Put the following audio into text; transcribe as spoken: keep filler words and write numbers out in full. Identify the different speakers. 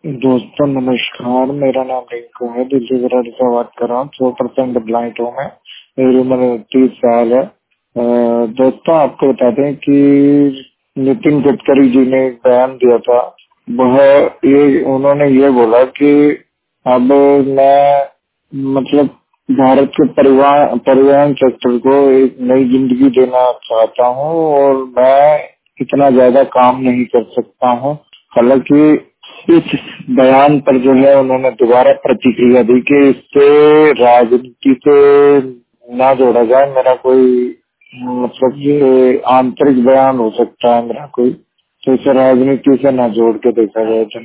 Speaker 1: दोस्तों नमस्कार, मेरा नाम रिंकू है। दिल्ली विराट से बात कर रहा हूँ। सौ परसेंट ब्लाइंड हूँ मैं। मेरी उम्र तीस साल है। अ, दोस्तों आपको बता दें कि नितिन गडकरी जी ने एक बयान दिया था। वह ये उन्होंने ये बोला कि अब मैं मतलब भारत के परिवहन परिवहन सेक्टर को एक नई जिंदगी देना चाहता हूँ और मैं इतना ज्यादा काम नहीं कर सकता हूँ। हालांकि इस बयान पर जो है उन्होंने दोबारा प्रतिक्रिया दी कि इससे राजनीति से ना जोड़ा जाए। मेरा कोई मतलब ये आंतरिक बयान हो सकता है मेरा कोई, तो इसे राजनीति से ना जोड़ के देखा जाए।